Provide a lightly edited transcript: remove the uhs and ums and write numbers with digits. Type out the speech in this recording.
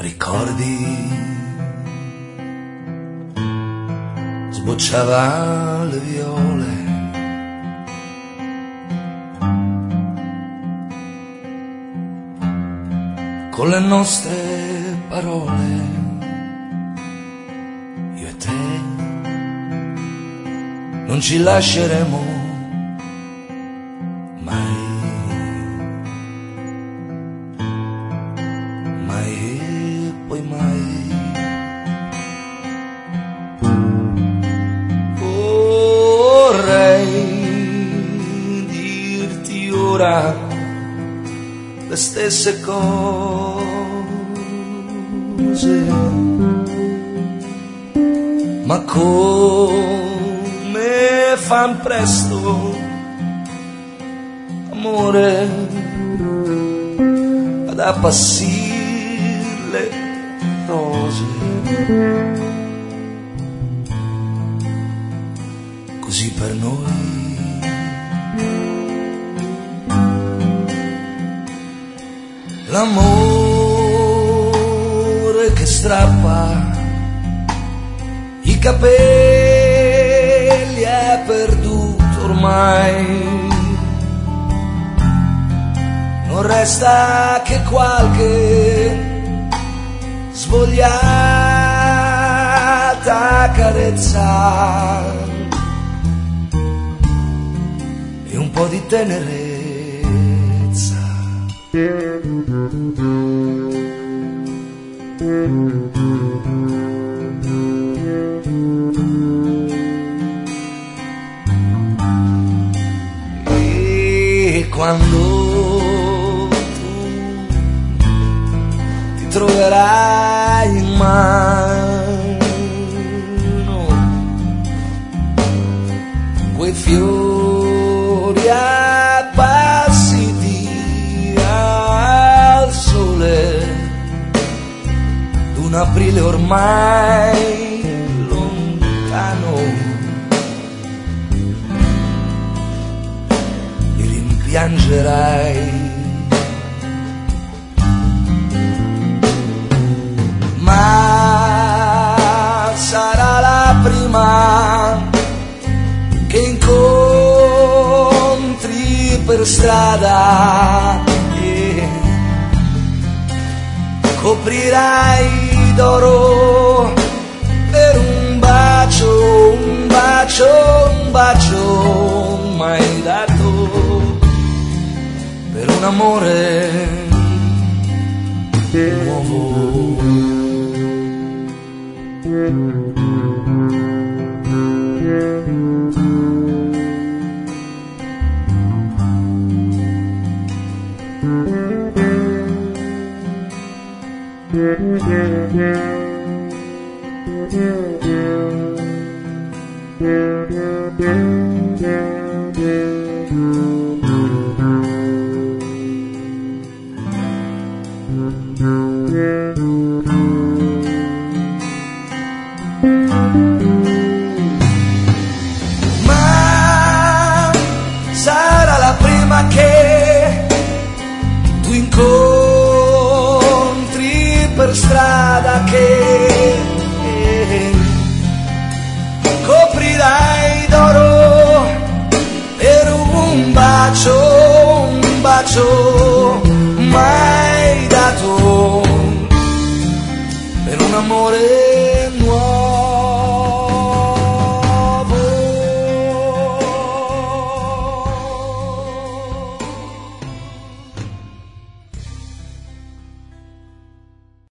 Ricordi, sbocciava le viole, con le nostre parole, io e te non ci lasceremo mai, mai e poi mai. Vorrei dirti ora le stesse cose, ma come fan presto, amore, ad appassir le rose. Così per noi l'amore che strappa i capelli è perduto ormai, non resta che qualche svogliata carezza e un po' di tenerezza. E quando tu ti troverai in mano quei fiori appassiti al sole d'un aprile ormai lontano, li rimpiangerai, ma sarà la prima che incontri per strada e coprirai d'oro per un bacio, un bacio, un bacio mai dato, per un amore nuovo. Ma sarà la prima che tu incontri per strada, che coprirai d'oro per un bacio, mai